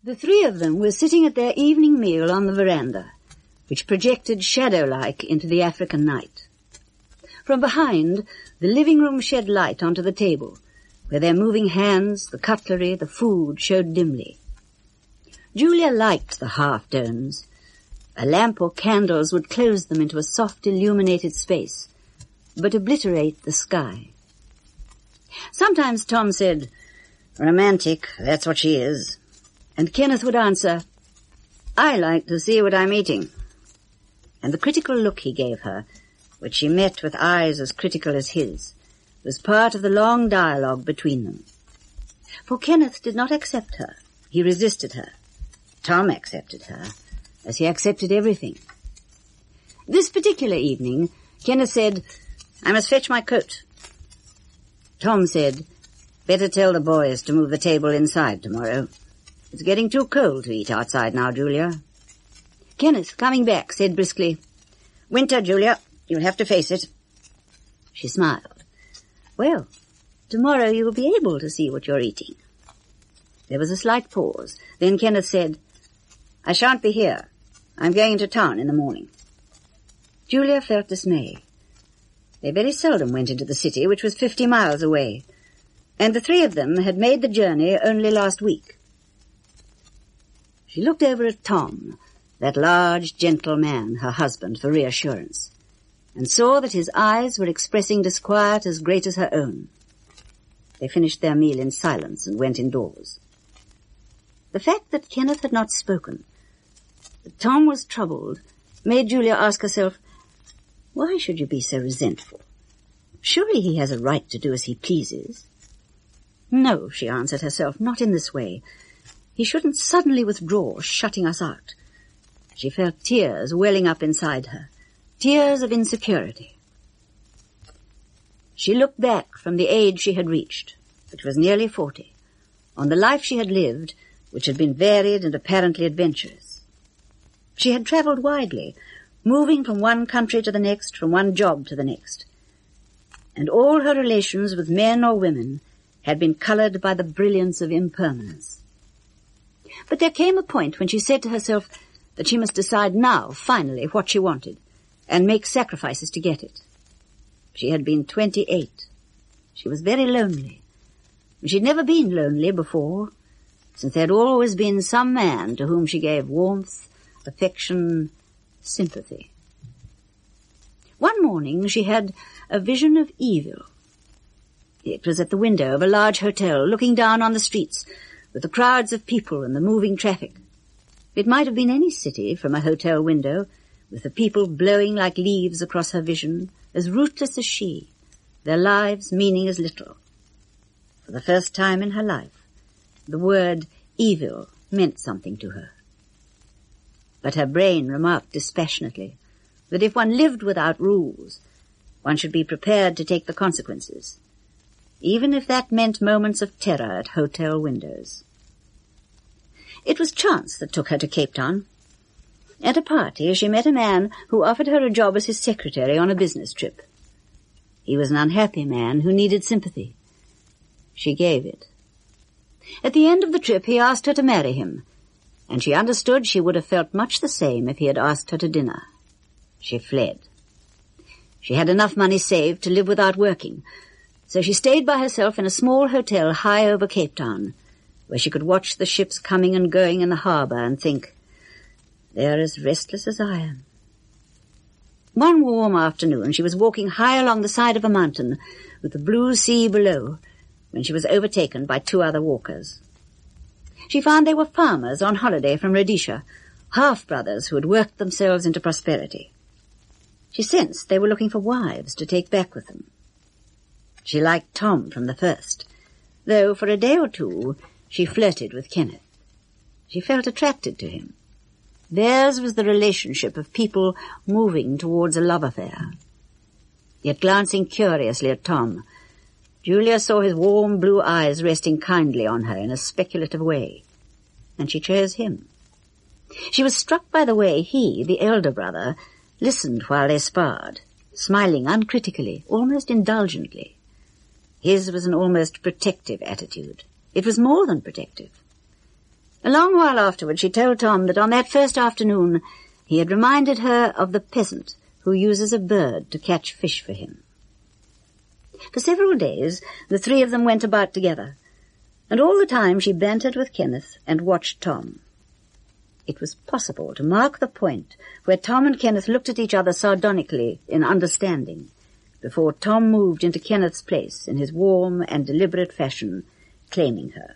The three of them were sitting at their evening meal on the veranda, which projected shadow-like into the African night. From behind, the living room shed light onto the table, where their moving hands, the cutlery, the food showed dimly. Julia liked the half-domes. A lamp or candles would close them into a soft illuminated space, but obliterate the sky. Sometimes Tom said, "Romantic, that's what she is." And Kenneth would answer, "I like to see what I'm eating." And the critical look he gave her, which she met with eyes as critical as his, was part of the long dialogue between them. For Kenneth did not accept her. He resisted her. Tom accepted her, as he accepted everything. This particular evening, Kenneth said, "I must fetch my coat." Tom said, "Better tell the boys to move the table inside tomorrow. It's getting too cold to eat outside now, Julia." Kenneth, coming back, said briskly, "Winter, Julia, you'll have to face it." She smiled. "Well, tomorrow you will be able to see what you're eating." There was a slight pause. Then Kenneth said, "I shan't be here. I'm going into town in the morning." Julia felt dismay. They very seldom went into the city, which was 50 miles away, and the three of them had made the journey only last week. She looked over at Tom, that large, gentle man, her husband, for reassurance, and saw that his eyes were expressing disquiet as great as her own. They finished their meal in silence and went indoors. The fact that Kenneth had not spoken, that Tom was troubled, made Julia ask herself, why should you be so resentful? Surely he has a right to do as he pleases. No, she answered herself, not in this way. He shouldn't suddenly withdraw, shutting us out. She felt tears welling up inside her, tears of insecurity. She looked back from the age she had reached, which was nearly 40, on the life she had lived, which had been varied and apparently adventurous. She had travelled widely, moving from one country to the next, from one job to the next. And all her relations with men or women had been coloured by the brilliance of impermanence. But there came a point when she said to herself that she must decide now, finally, what she wanted, and make sacrifices to get it. She had been 28. She was very lonely. She'd never been lonely before, since there had always been some man to whom she gave warmth, affection, sympathy. One morning she had a vision of evil. It was at the window of a large hotel, looking down on the streets, with the crowds of people and the moving traffic. It might have been any city from a hotel window, with the people blowing like leaves across her vision, as rootless as she, their lives meaning as little. For the first time in her life, the word evil meant something to her. But her brain remarked dispassionately that if one lived without rules, one should be prepared to take the consequences, even if that meant moments of terror at hotel windows. It was chance that took her to Cape Town. At a party, she met a man who offered her a job as his secretary on a business trip. He was an unhappy man who needed sympathy. She gave it. At the end of the trip, he asked her to marry him, and she understood she would have felt much the same if he had asked her to dinner. She fled. She had enough money saved to live without working, so she stayed by herself in a small hotel high over Cape Town, where she could watch the ships coming and going in the harbour and think, they are as restless as I am. One warm afternoon she was walking high along the side of a mountain with the blue sea below when she was overtaken by two other walkers. She found they were farmers on holiday from Rhodesia, half-brothers who had worked themselves into prosperity. She sensed they were looking for wives to take back with them. She liked Tom from the first, though for a day or two she flirted with Kenneth. She felt attracted to him. Theirs was the relationship of people moving towards a love affair. Yet glancing curiously at Tom, Julia saw his warm blue eyes resting kindly on her in a speculative way, and she chose him. She was struck by the way he, the elder brother, listened while they sparred, smiling uncritically, almost indulgently. His was an almost protective attitude. It was more than protective. A long while afterward she told Tom that on that first afternoon he had reminded her of the peasant who uses a bird to catch fish for him. For several days the three of them went about together, and all the time she bantered with Kenneth and watched Tom. It was possible to mark the point where Tom and Kenneth looked at each other sardonically in understanding, before Tom moved into Kenneth's place in his warm and deliberate fashion, claiming her.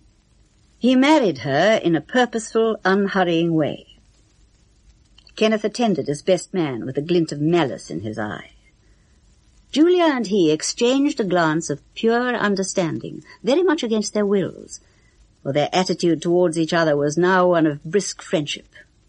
He married her in a purposeful, unhurrying way. Kenneth attended as best man with a glint of malice in his eye. Julia and he exchanged a glance of pure understanding, very much against their wills, for their attitude towards each other was now one of brisk friendship.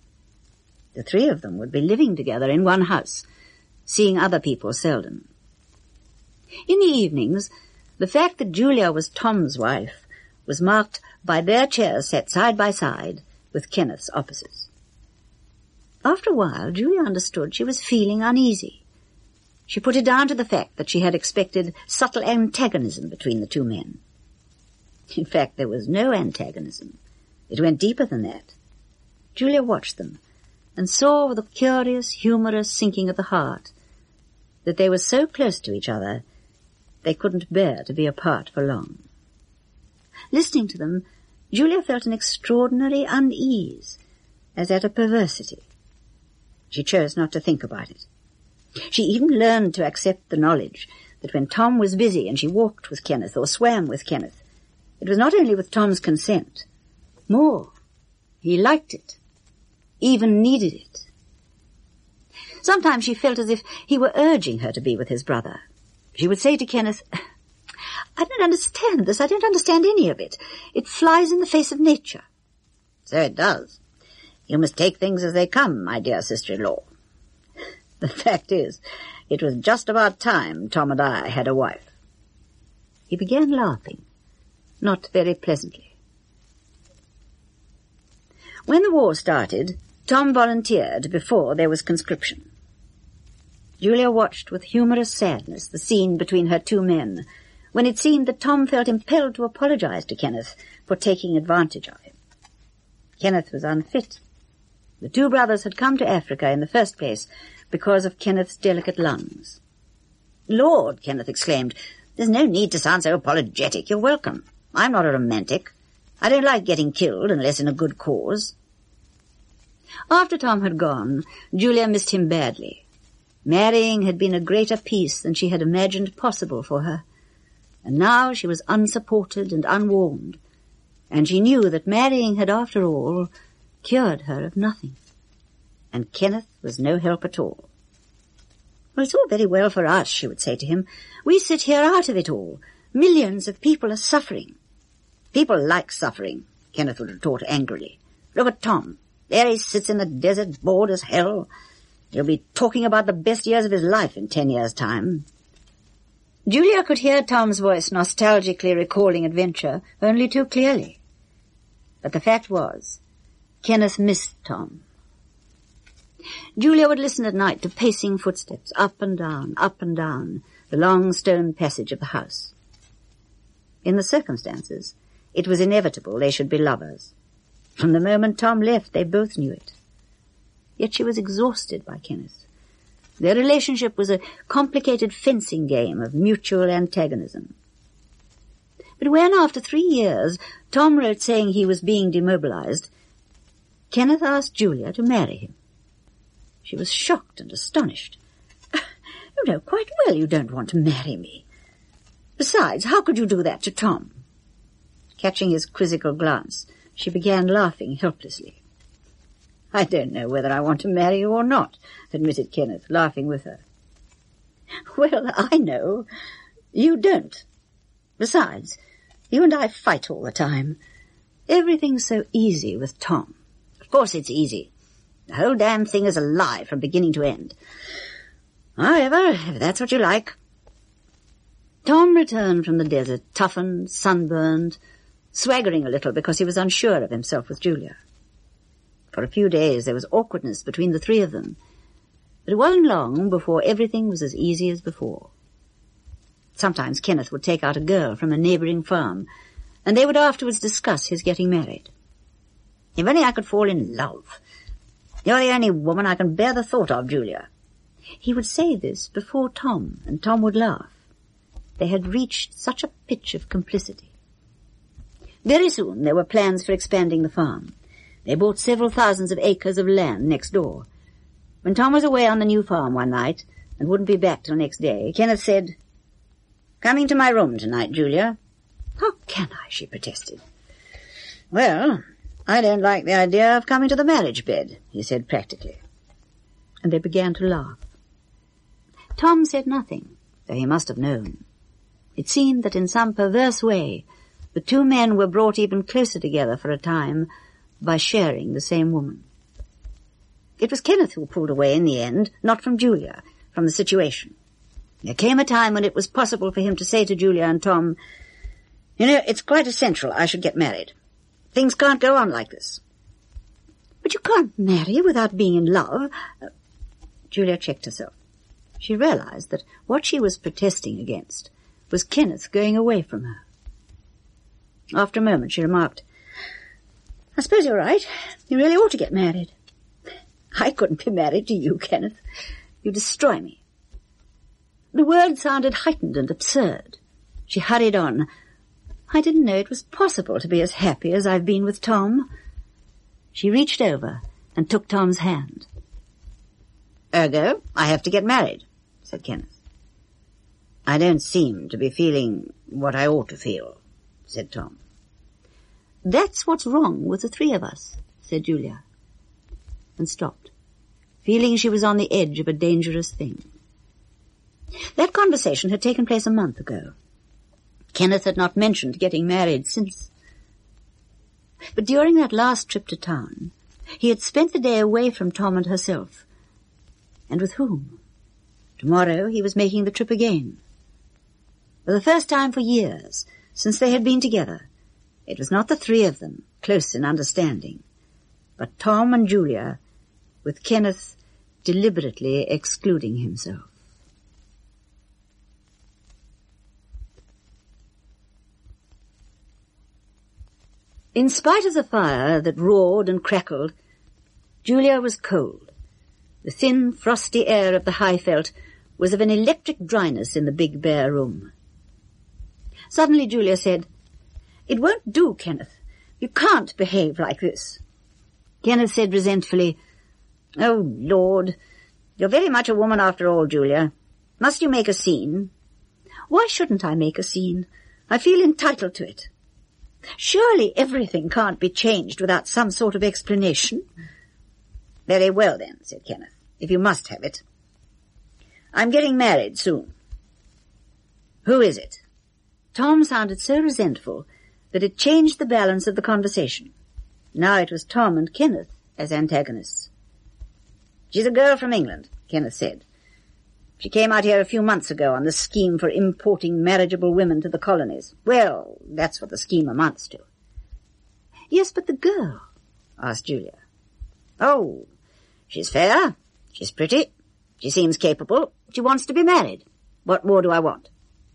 The three of them would be living together in one house, seeing other people seldom. In the evenings, the fact that Julia was Tom's wife was marked by their chairs set side by side with Kenneth's opposite. After a while, Julia understood she was feeling uneasy. She put it down to the fact that she had expected subtle antagonism between the two men. In fact, there was no antagonism. It went deeper than that. Julia watched them and saw with a curious, humorous sinking of the heart that they were so close to each other they couldn't bear to be apart for long. Listening to them, Julia felt an extraordinary unease, as at a perversity. She chose not to think about it. She even learned to accept the knowledge that when Tom was busy and she walked with Kenneth or swam with Kenneth, it was not only with Tom's consent. More, he liked it, even needed it. Sometimes she felt as if he were urging her to be with his brother. She would say to Kenneth, "I don't understand this. I don't understand any of it. It flies in the face of nature." "So it does. You must take things as they come, my dear sister-in-law. The fact is, it was just about time Tom and I had a wife." He began laughing, not very pleasantly. When the war started, Tom volunteered before there was conscription. Julia watched with humorous sadness the scene between her two men, when it seemed that Tom felt impelled to apologize to Kenneth for taking advantage of him. Kenneth was unfit. The two brothers had come to Africa in the first place because of Kenneth's delicate lungs. "Lord," Kenneth exclaimed, "there's no need to sound so apologetic. You're welcome. I'm not a romantic. I don't like getting killed unless in a good cause." After Tom had gone, Julia missed him badly. Marrying had been a greater peace than she had imagined possible for her, and now she was unsupported and unwarmed, and she knew that marrying had, after all, cured her of nothing, and Kenneth was no help at all. "Well, it's all very well for us," she would say to him. "We sit here out of it all. Millions of people are suffering." "People like suffering," Kenneth would retort angrily. "Look at Tom. There he sits in the desert, bored as hell. He'll be talking about the best years of his life in 10 years' time." Julia could hear Tom's voice nostalgically recalling adventure only too clearly. But the fact was, Kenneth missed Tom. Julia would listen at night to pacing footsteps, up and down, the long stone passage of the house. In the circumstances, it was inevitable they should be lovers. From the moment Tom left, they both knew it. Yet she was exhausted by Kenneth. Their relationship was a complicated fencing game of mutual antagonism. But when, after 3 years, Tom wrote saying he was being demobilized, Kenneth asked Julia to marry him. She was shocked and astonished. "You know quite well you don't want to marry me. Besides, how could you do that to Tom?" Catching his quizzical glance, she began laughing helplessly. "I don't know whether I want to marry you or not," admitted Kenneth, laughing with her. "Well, I know. You don't. Besides, you and I fight all the time. Everything's so easy with Tom." "Of course it's easy. The whole damn thing is a lie from beginning to end. However, if that's what you like." Tom returned from the desert, toughened, sunburned, swaggering a little because he was unsure of himself with Julia. For a few days there was awkwardness between the three of them, but it wasn't long before everything was as easy as before. Sometimes Kenneth would take out a girl from a neighboring farm, and they would afterwards discuss his getting married. If only I could fall in love. You're the only woman I can bear the thought of, Julia. He would say this before Tom, and Tom would laugh. They had reached such a pitch of complicity. Very soon there were plans for expanding the farm. They bought several thousands of acres of land next door. When Tom was away on the new farm one night and wouldn't be back till next day, Kenneth said, "Coming to my room tonight, Julia." "How can I?" she protested. "Well, I don't like the idea of coming to the marriage bed," he said practically. And they began to laugh. Tom said nothing, though he must have known. It seemed that in some perverse way the two men were brought even closer together for a time by sharing the same woman. It was Kenneth who pulled away in the end, not from Julia, from the situation. There came a time when it was possible for him to say to Julia and Tom, "You know, it's quite essential I should get married. Things can't go on like this." "But you can't marry without being in love." Julia checked herself. She realized that what she was protesting against was Kenneth going away from her. After a moment she remarked, "I suppose you're right. You really ought to get married." "I couldn't be married to you, Kenneth. You destroy me." The word sounded heightened and absurd. She hurried on. "I didn't know it was possible to be as happy as I've been with Tom." She reached over and took Tom's hand. "Ergo, I have to get married," said Kenneth. "I don't seem to be feeling what I ought to feel," said Tom. "That's what's wrong with the three of us," said Julia, and stopped, feeling she was on the edge of a dangerous thing. That conversation had taken place a month ago. Kenneth had not mentioned getting married since. But during that last trip to town, he had spent the day away from Tom and herself. And with whom? Tomorrow he was making the trip again. For the first time for years, since they had been together, it was not the three of them, close in understanding, but Tom and Julia, with Kenneth deliberately excluding himself. In spite of the fire that roared and crackled, Julia was cold. The thin, frosty air of the Highveld was of an electric dryness in the big, bare room. Suddenly Julia said, "It won't do, Kenneth. You can't behave like this." Kenneth said resentfully, "Oh, Lord, you're very much a woman after all, Julia. Must you make a scene?" "Why shouldn't I make a scene? I feel entitled to it. Surely everything can't be changed without some sort of explanation." "Very well, then," said Kenneth, "if you must have it. I'm getting married soon." "Who is it?" Tom sounded so resentful that it changed the balance of the conversation. Now it was Tom and Kenneth as antagonists. "She's a girl from England," Kenneth said. "She came out here a few months ago on the scheme for importing marriageable women to the colonies. Well, that's what the scheme amounts to." "Yes, but the girl?" asked Julia. "Oh, she's fair, she's pretty, she seems capable, she wants to be married. What more do I want?"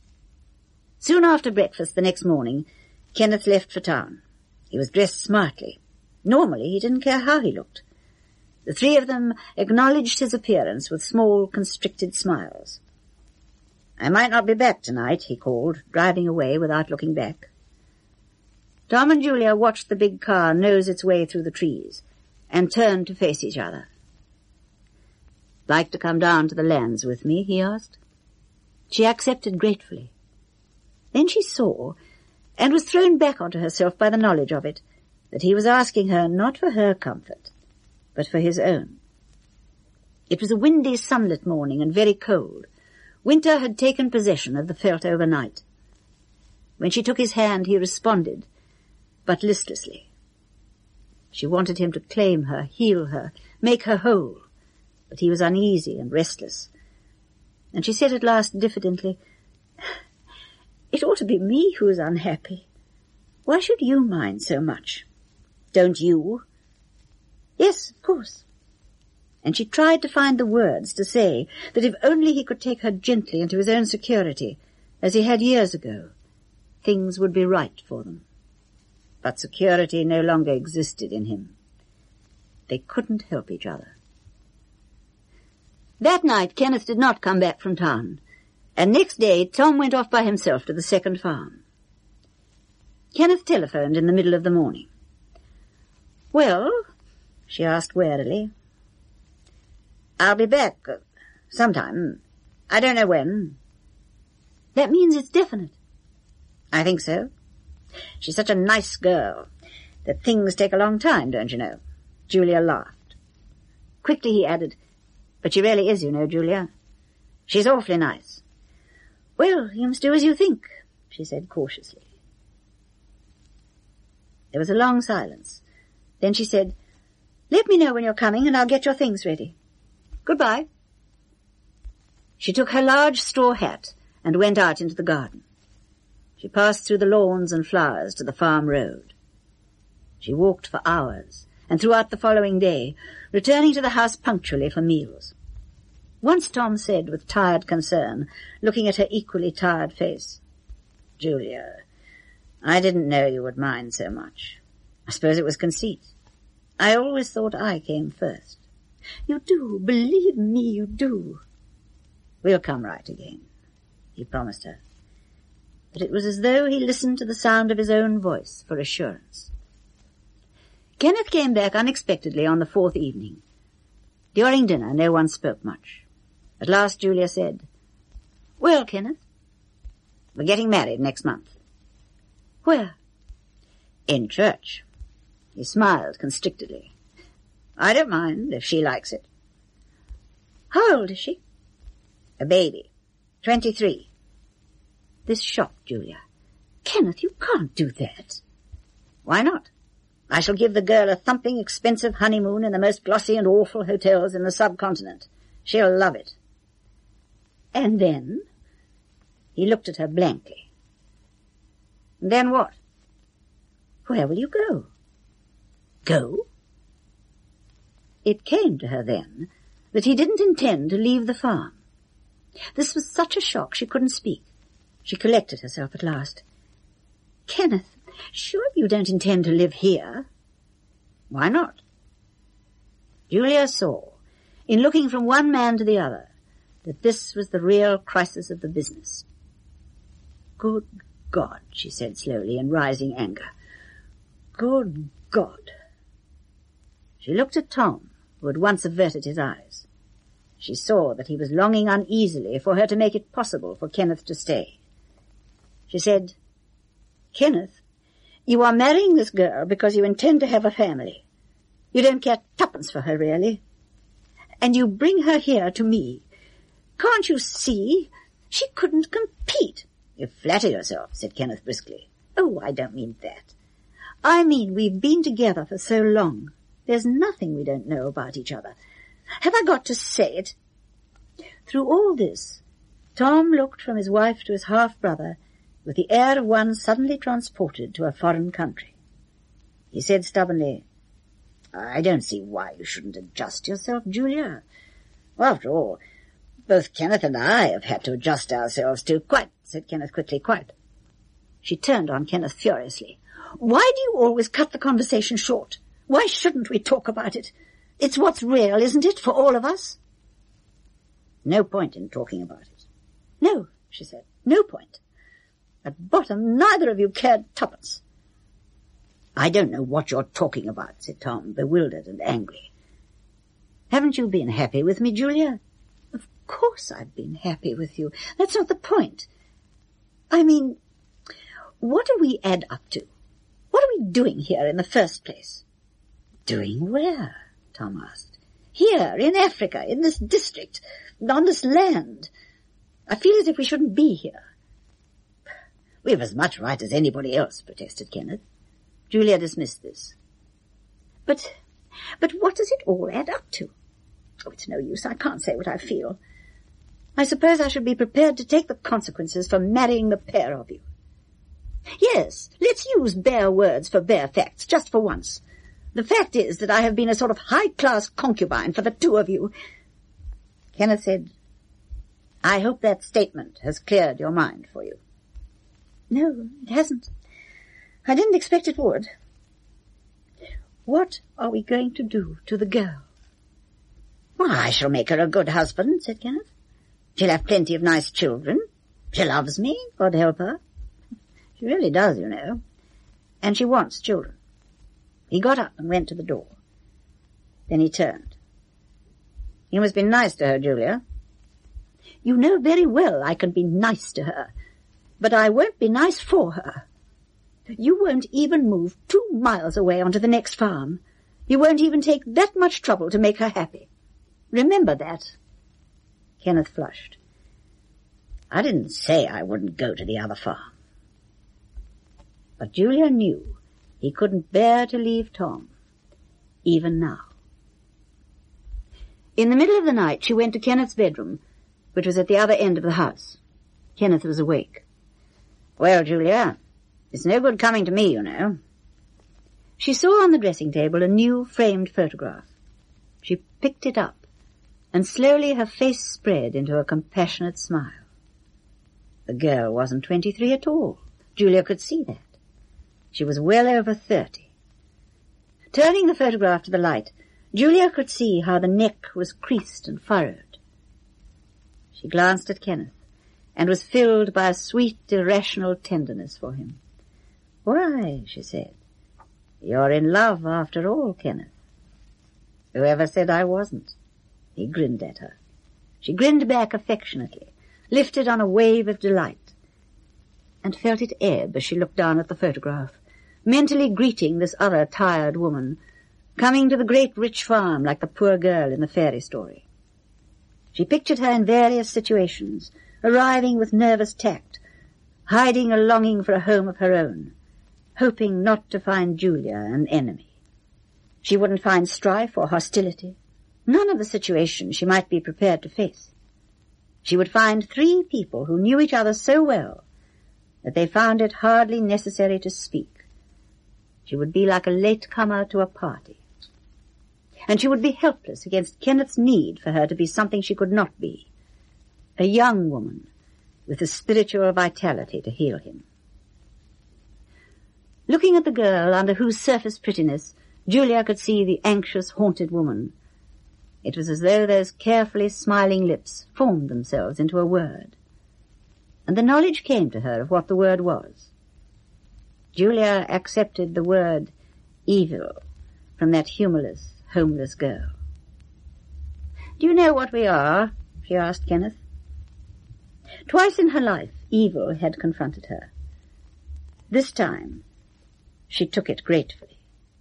Soon after breakfast the next morning, Kenneth left for town. He was dressed smartly. Normally he didn't care how he looked. The three of them acknowledged his appearance with small, constricted smiles. "I might not be back tonight," he called, driving away without looking back. Tom and Julia watched the big car nose its way through the trees and turned to face each other. "Like to come down to the lands with me?" he asked. She accepted gratefully. Then she saw, and was thrown back onto herself by the knowledge of it, that he was asking her not for her comfort, but for his own. It was a windy, sunlit morning and very cold. Winter had taken possession of the veldt overnight. When she took his hand, he responded, but listlessly. She wanted him to claim her, heal her, make her whole, but he was uneasy and restless. And she said at last diffidently, "It ought to be me who is unhappy. Why should you mind so much?" "Don't you?" "Yes, of course." And she tried to find the words to say that if only he could take her gently into his own security, as he had years ago, things would be right for them. but security no longer existed in him. They couldn't help each other. That night, Kenneth did not come back from town, and next day Tom went off by himself to the second farm. Kenneth telephoned in the middle of the morning. "Well?" she asked warily. "I'll be back sometime. I don't know when." "That means it's definite." "I think so. She's such a nice girl that things take a long time, don't you know?" Julia laughed. Quickly he added, "But she really is, you know, Julia. She's awfully nice." "Well, you must do as you think," she said cautiously. There was a long silence. Then she said, "Let me know when you're coming and I'll get your things ready. Goodbye." She took her large straw hat and went out into the garden. She passed through the lawns and flowers to the farm road. She walked for hours, and throughout the following day, returning to the house punctually for meals. Once Tom said, with tired concern, looking at her equally tired face, "Julia, I didn't know you would mind so much. I suppose it was conceit. I always thought I came first." "You do, believe me, you do." "We'll come right again," he promised her. But it was as though he listened to the sound of his own voice for assurance. Kenneth came back unexpectedly on the fourth evening. During dinner, no one spoke much. At last Julia said, "Well, Kenneth?" "We're getting married next month." "Where?" "In church." He smiled constrictedly. "I don't mind, if she likes it." "How old is she?" "A baby. 23. This shocked Julia. "Kenneth, you can't do that." "Why not? I shall give the girl a thumping, expensive honeymoon in the most glossy and awful hotels in the subcontinent. She'll love it." "And then?" He looked at her blankly. "Then what?" "Where will you go?" "Go?" It came to her then that he didn't intend to leave the farm. This was such a shock she couldn't speak. She collected herself at last. "Kenneth, surely you don't intend to live here?" "Why not?" Julia saw, in looking from one man to the other, that this was the real crisis of the business. "Good God," she said slowly in rising anger. "Good God." She looked at Tom, who had once averted his eyes. She saw that he was longing uneasily for her to make it possible for Kenneth to stay. She said, "Kenneth, you are marrying this girl because you intend to have a family. You don't care twopence for her, really. And you bring her here to me. Can't you see? She couldn't compete." "You flatter yourself," said Kenneth briskly. "Oh, I don't mean that. I mean we've been together for so long. There's nothing we don't know about each other. Have I got to say it?" Through all this, Tom looked from his wife to his half-brother with the air of one suddenly transported to a foreign country. He said stubbornly, "I don't see why you shouldn't adjust yourself, Julia. After all, both Kenneth and I have had to adjust ourselves to—" "Quite," said Kenneth quickly, "quite." She turned on Kenneth furiously. "Why do you always cut the conversation short? Why shouldn't we talk about it? It's what's real, isn't it, for all of us?" "No point in talking about it." "No," she said, "no point. At bottom, neither of you cared twopence." "I don't know what you're talking about," said Tom, bewildered and angry. "Haven't you been happy with me, Julia?" "Of course I've been happy with you. That's not the point. I mean, what do we add up to? What are we doing here in the first place?" "Doing where?" Tom asked. "Here, in Africa, in this district, on this land. I feel as if we shouldn't be here." "We've as much right as anybody else," protested Kenneth. Julia dismissed this. But what does it all add up to? Oh, it's no use. I can't say what I feel. I suppose I should be prepared to take the consequences for marrying the pair of you. Yes, let's use bare words for bare facts, just for once. The fact is that I have been a sort of high-class concubine for the two of you." Kenneth said, "I hope that statement has cleared your mind for you." "No, it hasn't. I didn't expect it would. What are we going to do to the girl? Well, I shall make her a good husband, said Kenneth. She'll have plenty of nice children. She loves me, God help her. She really does, you know. And she wants children. He got up and went to the door. Then he turned. You must be nice to her, Julia. You know very well I can be nice to her, but I won't be nice for her. You won't even move 2 miles away onto the next farm. You won't even take that much trouble to make her happy. Remember that. Kenneth flushed. I didn't say I wouldn't go to the other farm. But Julia knew he couldn't bear to leave Tom, even now. In the middle of the night, she went to Kenneth's bedroom, which was at the other end of the house. Kenneth was awake. Well, Julia, it's no good coming to me, you know. She saw on the dressing table a new framed photograph. She picked it up, and slowly her face spread into a compassionate smile. The girl wasn't 23 at all. Julia could see that. She was well over 30. Turning the photograph to the light, Julia could see how the neck was creased and furrowed. She glanced at Kenneth, and was filled by a sweet, irrational tenderness for him. Why, she said, you're in love after all, Kenneth. Whoever said I wasn't? He grinned at her. She grinned back affectionately, lifted on a wave of delight, and felt it ebb as she looked down at the photograph, mentally greeting this other tired woman, coming to the great rich farm like the poor girl in the fairy story. She pictured her in various situations, arriving with nervous tact, hiding a longing for a home of her own, hoping not to find Julia an enemy. She wouldn't find strife or hostility, none of the situations she might be prepared to face. She would find 3 people who knew each other so well that they found it hardly necessary to speak. She would be like a latecomer to a party. And she would be helpless against Kenneth's need for her to be something she could not be, a young woman with the spiritual vitality to heal him. Looking at the girl under whose surface prettiness Julia could see the anxious, haunted woman, it was as though those carefully smiling lips formed themselves into a word. And the knowledge came to her of what the word was. Julia accepted the word evil from that humorless, homeless girl. Do you know what we are? She asked Kenneth. Twice in her life, evil had confronted her. This time, she took it gratefully.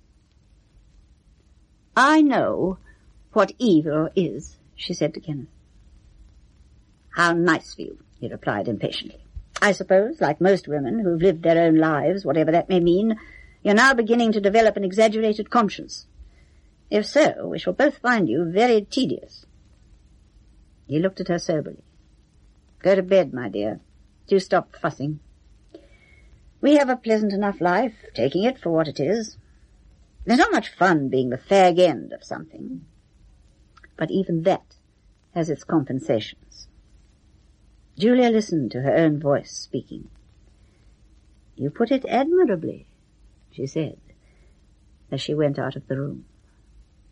I know what evil is, she said to Kenneth. How nice of you, he replied impatiently. I suppose, like most women who've lived their own lives, whatever that may mean, you're now beginning to develop an exaggerated conscience. If so, we shall both find you very tedious. He looked at her soberly. Go to bed, my dear. Do stop fussing. We have a pleasant enough life, taking it for what it is. There's not much fun being the fag end of something. But even that has its compensations. Julia listened to her own voice speaking. You put it admirably, she said, as she went out of the room.